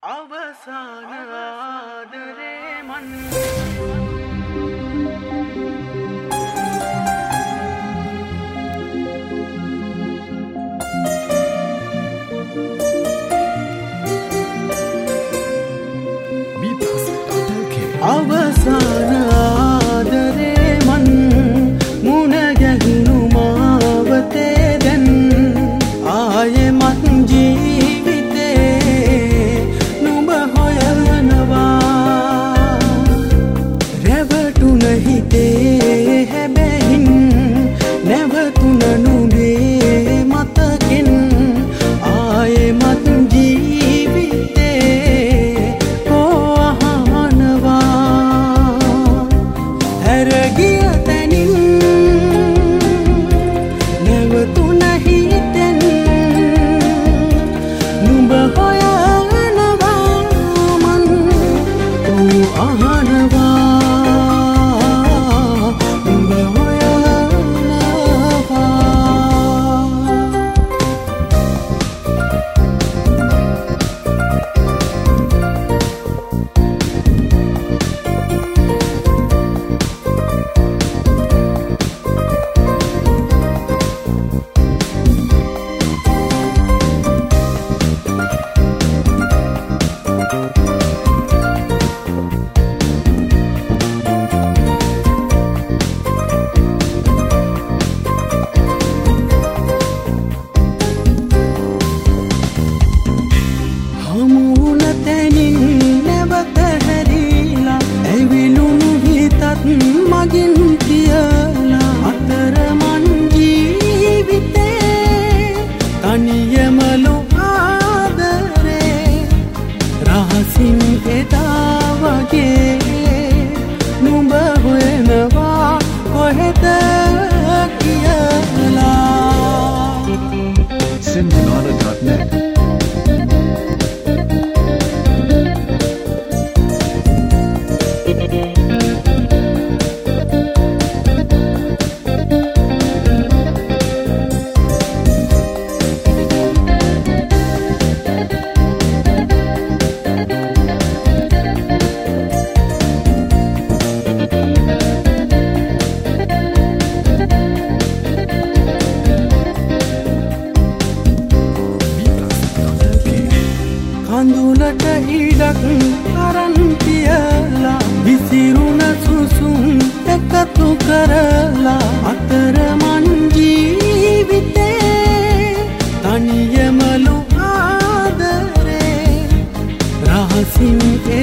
අවසාන ආදරේ මන් අවසාන ආදරේ මන් මුණ ගැහුණු මාවතේ දැන් ආයෙමත් ජීවිතේ නුඹ හොයනවා රැවටුණ හිතේ හැබැයින් නැවතුණ නුඹේ මතකින් ආයෙමත් මගින් කියලා අතරමන් ජීවිතේ තනියමලු ආදරේ රහසින් එදා වගේ නුඹ හොයනවා කොහෙද කියලා Simranada.net කඳුලට ඉඩක් අරන් කියලා විසිරුණ සුසුම් එකතු කරලා අතරමන් ජීවිතේ තනියමලු ආදරේ රහසින්